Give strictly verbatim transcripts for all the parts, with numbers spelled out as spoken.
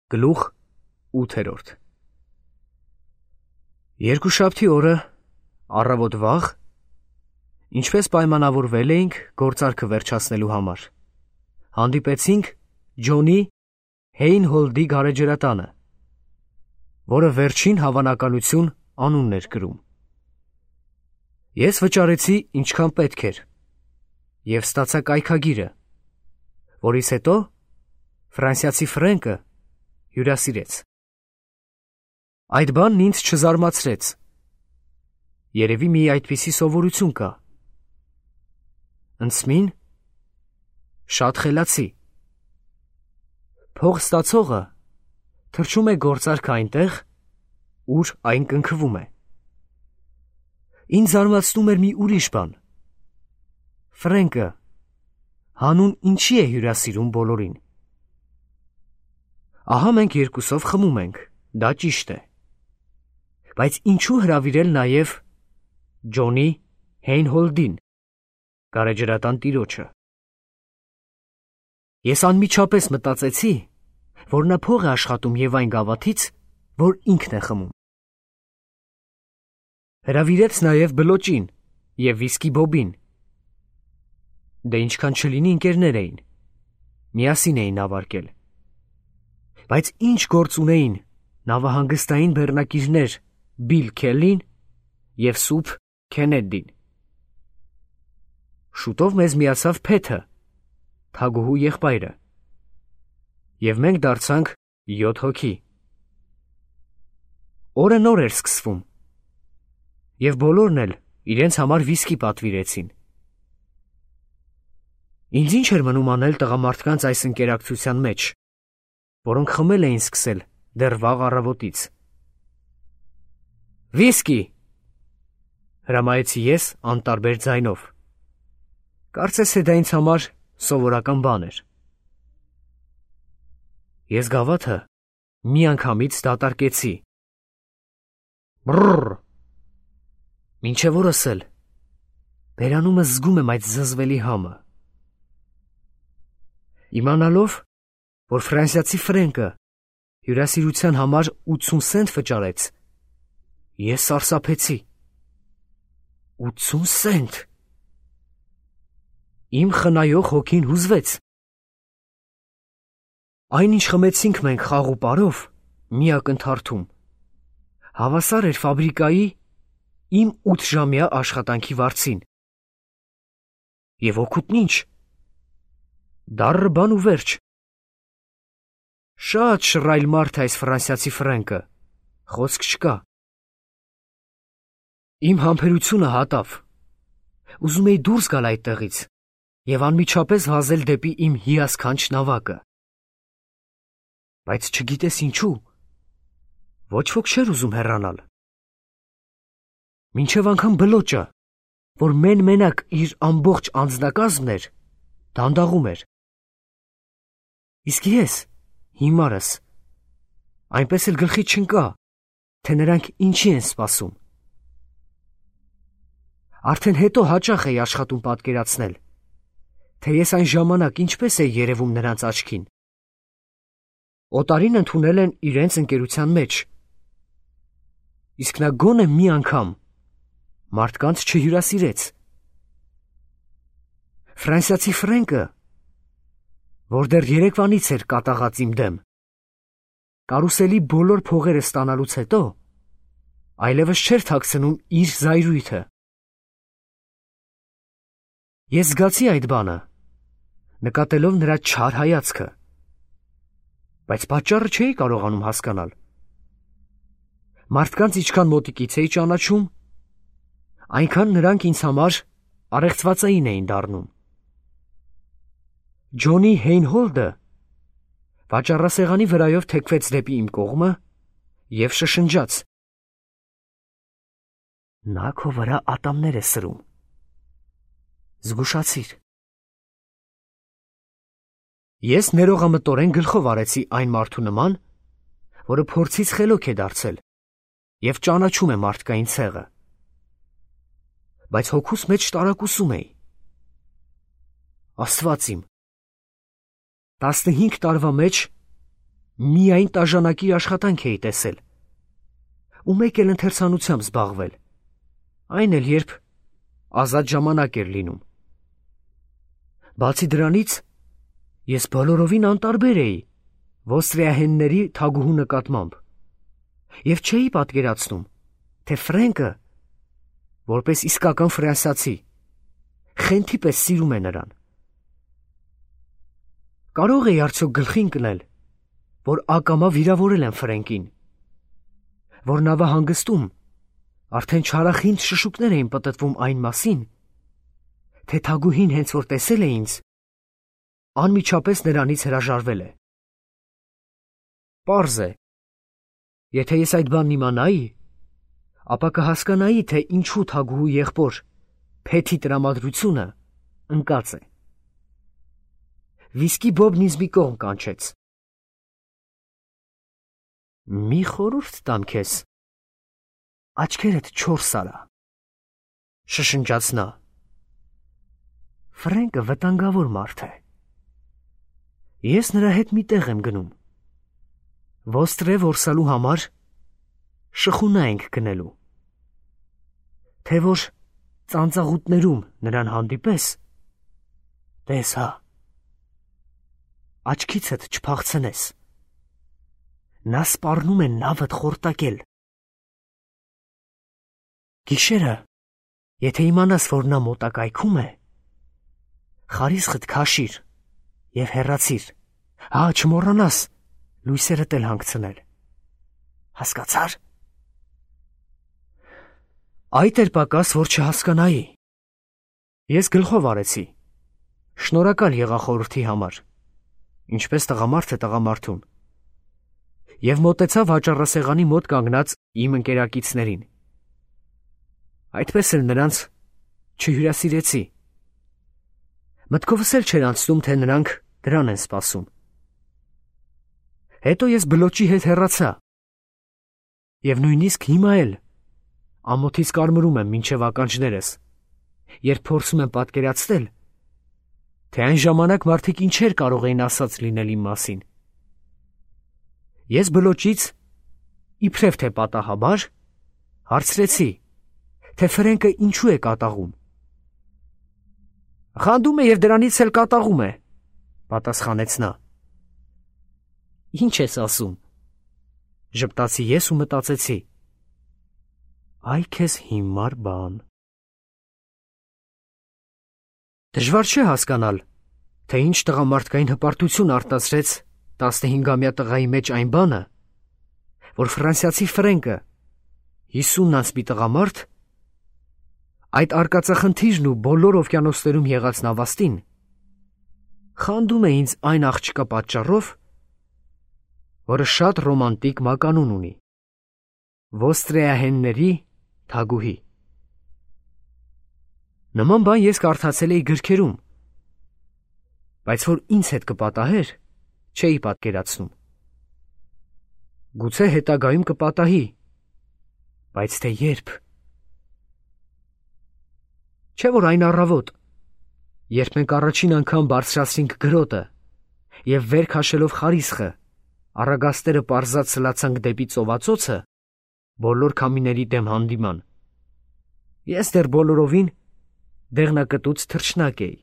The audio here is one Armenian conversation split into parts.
Գլուխ ութերորդ Երկուշաբթի օրը առավոտ վաղ, ինչպես պայմանավորվել էինք գործարքը վերջացնելու համար, հանդիպեցինք Ջոնի Հեյնհոլդի գարեջրատանը, որը վերջին հավանականություն անունն էր կրում։ Ես վճարեցի ինչքան պետք էր և ստացա կայքագիրը, որից հետո ֆրանսիացի Ֆրենկը հյուրասիրեց։ Այդ բանն ինձ չզարմացրեց, երևի մի այդպիսի սովորություն կա։ Ընծմին շատ խելացի։ Փող ստացողը թռչում է գործարք այնտեղ, ուր այն կնքվում է։ Ինձ զարմացնում էր մի ուրիշ բան. Ֆրենկը հանուն ինչի է հյուրասիրում բոլորին։ Ահա մենք երկուսով խմում ենք, դա ճիշտ է, բայց ինչու հրավիրել նաև Ջոնի Հեյնհոլդին, գարեջրատան տիրոջը։ Ես անմիջապես մտածեցի, որ նա փող է աշխատում և այն գավաթից, որ ինքն է խմում։ Հրավիրեց նաև բլոճին և վիսկի Բոբին։ Դե ինչքան չլինի ընկերներ էին, միասին էին ավարկել։ Բայց ինչ գործ ունեին նավահանգստային բեռնակիրներ Բիլ Քելլին և Սուփ Քենեդին։ Շուտով մեզ միացավ Փեթը, թագուհու եղբայրը, և մենք դարձանք յոթ հոգի։ Օրը նոր էր սկսվում, և բոլորն էլ իրենց համար վիսկի պատվիրեցին։ Ինձ ինչ էր մնում անել տղամարդկանց այս ընկերակցության մեջ, որոնք խմել էին սկսել դեռ վաղ առավոտից։ Վիսկի, հրամայեցի ես անտարբեր ձայնով։ Կարծես թե դա ինձ համար սովորական բան էր։ Ես գավաթը միանգամից դատարկեցի։ Բռռ, մինչև օրս էլ բերանումս զգում եմ այդ զզվելի համը։ Իմանալով, որ ֆրանսիացի Ֆրենկը հյուրասիրության համար ութսուն սենտ վճարեց, ես սարսափեցի։ ութսուն սենտ։ Իմ խնայող հոգին հուզվեց։ Այն, ինչ խմեցինք մենք խաղ ու պարով, մի ակնթարթում, հավասար էր ֆաբրիկայի իմ ութժամյա աշխատանքի վարձին։ Եվ օգուտն ինչ։ Դառը բան ու վերջ։ Շատ շռայլ մարդ է այս ֆրանսիացի Ֆրենկը, խոսք չկա։ Իմ համբերությունը հատավ։ Ուզում էի դուրս գալ այդտեղից և անմիջապես վազել դեպի իմ հիասքանչ նավակը։ Բայց չգիտես ինչու, ոչ ոք չէր ուզում հեռանալ։ Մինչև անգամ բլոճը, որ մեն-մենակ իր ամբողջ անձնակազմն էր, դանդաղում էր։ Իսկ ես, հիմարս, այնպես էլ գլխի չընկա, թե նրանք ինչի են սպասում։ Արդեն հետո հաճախ էի աշխատում պատկերացնել, թե ես այն ժամանակ ինչպես էի երևում նրանց աչքին։ Օտարին ընդունել են իրենց ընկերության մեջ, իսկ նա գոնե մի անգամ մարդկանց չհյուրասիրեց։ Ֆրանսիացի Ֆրենկը, որ դեռ երեկվանից էր կատաղած իմ դեմ, կարուսելի բոլոր փողերը ստանալուց հետո այլևս չէր թաքցնում իր զայրույթը։ Ես զգացի այդ բանը, նկատելով նրա չար հայացքը, բայց պատճառը չէի կարողանում հասկանալ։ Մարդկանց ինչքան մոտիկից էի ճանաչում, այնքան նրանք ինձ համար առեղծվածային էին դառնում։ Ջոնի Հեյնհոլդը վաճառասեղանի վրայով թեքվեց դեպի իմ կողմը և շշնջաց. Նա քո վրա ատամներ է սրում։ Զգուշացիր։ Ես ներողամտորեն գլխով արեցի այն մարդու նման, որը փորձից խելոք է դարձել և ճանաչում է մարդկային ցեղը։ Բայց հոգուս մեջ տարակուսում էի։ Աստված իմ, տասնհինգ տարվա մեջ միայն տաժանակիր աշխատանք էի տեսել, ու մեկ էլ ընթերցանությամբ զբաղվել, այն էլ երբ ազատ ժամանակ էր լինում։ Բացի դրանից, ես բոլորովին անտարբեր էի ոստրիահենների թագուհու նկատմամբ և չէի պատկերացնում, թե Ֆրենկը, որպես իսկական ֆրանսիացի, խենթի պես սիրում է նրան։ Կարող էի արդյոք գլխի ընկնել, որ ակամա վիրավորել են Ֆրենկին, որ նավահանգստում արդեն չարախինդ շշուկներ էին պտտվում այն մասին, թե թագուհին հենց որ տեսել է ինձ, անմիջապես նրանից հրաժարվել է։ Պարզ է, եթե ես այդ բանն իմանայի, ապա կհասկանայի, թե ինչու թագուհու եղբոր Փեթի տրամադրությունը ընկած է։ Վիսկի Բոբն ինձ մի կողմ կանչեց։ Մի խորհուրդ տամ քեզ, աչքերդ չորս արա, շշնջաց նա։ Ֆրենկը վտանգավոր մարդ է։ Ես նրա հետ մի տեղ եմ գնում։ Ոստրե որսալու համար շխունա ենք գնելու։ Թե որ ծանծաղուտներում նրան հանդիպես, տես հա, աչքիցդ չփախցնես։ Նա սպառնում է նավդ խորտակել։ Գիշերը, եթե իմանաս, որ նա մոտակայքում է, խարիսխդ քաշիր և հեռացիր, հա չմոռանաս լույսերդ էլ հանգցնել։ Հասկացար։ Այդ էր պակաս, որ չհասկանայի։ Ես գլխով արեցի։ Շնորհակալ եղա խորհրդի համար, ինչպես տղամարդը տղամարդուն, և մոտեցա վաճառասեղանի մոտ կանգնած իմ ընկերակիցներին։ Այդպես էլ նրանց չհյուրասիրեցի։ Մտքովս էլ չէր անցնում, թե նրանք դրան են սպասում։ Հետո ես բլոճի հետ հեռացա, և նույնիսկ հիմա էլ ամոթից կարմրում եմ մինչև ականջներս, երբ փորձում եմ պատկերացնել, թե այն ժամանակ մարդիկ ինչեր կարող էին ասած լինել իմ մասին։ Ես բլոճից, իբրև թե պատահաբար, հարցրեցի, թե Ֆրենկը ինչու է կատաղում։ Խանդում է և դրանից էլ կատաղում է, պատասխանեց նա։ Ինչ ես ասում, ժպտացի ես ու մտածեցի, այ քեզ հիմար բան։ Դժվար չէ հասկանալ, թե ինչ տղամարդկային հպարտություն արտացրեց տասնհինգամյա տղայի մեջ այն բանը, որ ֆրանսիացի Ֆրենկը, հիսունն անց մի տղամարդ, այդ արկածախնդիրն ու բոլոր օվկիանոսներում եղած նավաստին, խանդում է ինձ այն աղջկա պատճառով, որը շատ ռոմանտիկ մականուն ունի, ոստրիահենների թագուհի։ Նման բան ես կարդացել էի գրքերում, բայց որ ինձ հետ կպատահեր, չէի պատկերացնում։ Գուցե հետագայում կպատահի, բայց թե երբ։ Չէ որ այն առավոտ, երբ մենք առաջին անգամ բարձրացրինք գրոտը և վեր քաշելով խարիսխը, առագաստերը պարզած սլացանք դեպի ծովածոցը, բոլոր քամիների դեմ հանդիման, ես դեռ բոլորովին դեղնակտուց թռչնակ էի։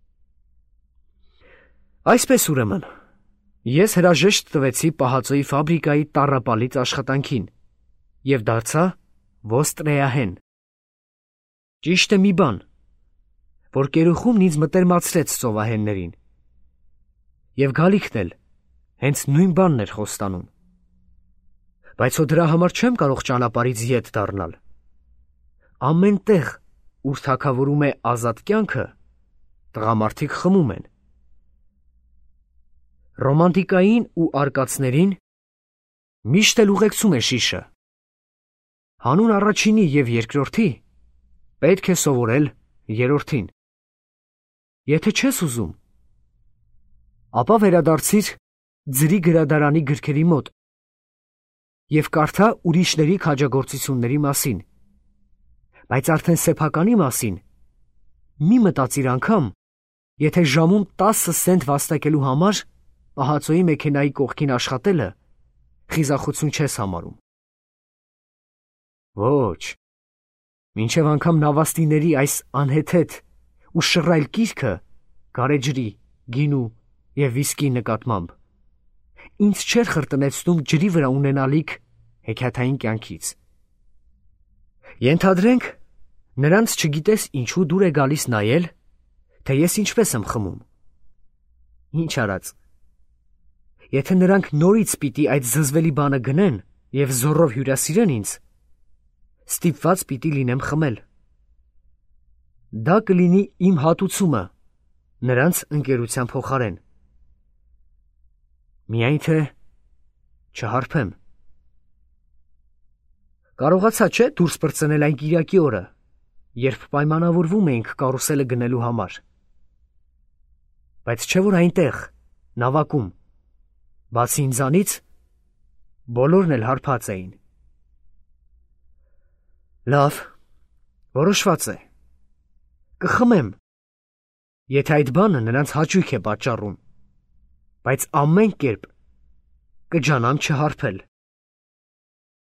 Այսպես ուրեմն, ես հրաժեշտ տվեցի պահածոյի ֆաբրիկայի տառապալից աշխատանքին և դարձա ոստրիահեն։ Ճիշտ է մի բան, որ կերուխումն ինձ մտերմացրեց ծովահեններին, և գալիքն էլ հենց նույն բանն էր խոստանում, բայց հո դրա համար չեմ կարող ճանապարհից ետ դառնալ։ Ամեն տեղ, ուր թագավորում է ազատ կյանքը, տղամարդիկ խմում են։ Ռոմանտիկային ու արկածներին միշտ էլ ուղեկցում է շիշը։ Հանուն առաջինի և երկրորդի պետք է սովորել երրորդին։ Եթե չես ուզում, ապա վերադարձիր ձրի գրադարանի գրքերի մոտ և կարդա ուրիշների քաջագործությունների մասին, բայց արդեն սեփականի մասին մի մտածիր անգամ, եթե ժամում տասը սենտ վաստակելու համար պահածոյի մեքենայի կողքին աշխատելը խիզախություն չես համարում։ Ոչ, մինչև անգամ նավաստիների այս անհեթեթ ու շռայլ կիրքը գարեջրի, գինու և վիսկի նկատմամբ ինձ չէր խրտնեցնում ջրի վրա ունենալիք հեքիաթային կյանքից։ Ենթադրենք, նրանց չգիտես ինչու դուր է գալիս նայել, թե ես ինչպես եմ խմում։ Ինչ արած, եթե նրանք նորից պիտի այդ զզվելի բանը գնեն և զոռով հյուրասիրեն ինձ, ստիպված պիտի լինեմ խմել։ Դա կլինի իմ հատուցումը նրանց ընկերության փոխարեն։ Միայն թե չհարբեմ։ Կարողացա չէ դուրս պրծնել այն կիրակի օրը, երբ պայմանավորվում էինք կարուսելը գնելու համար։ Բայց չէ որ այնտեղ, նավակում, բացի ինձանից, բոլորն էլ հարբած էին։ Լավ, որոշված է, կխմեմ, եթե այդ բանը նրանց հաճույք է պատճառում, բայց ամեն կերպ կջանամ չհարբել։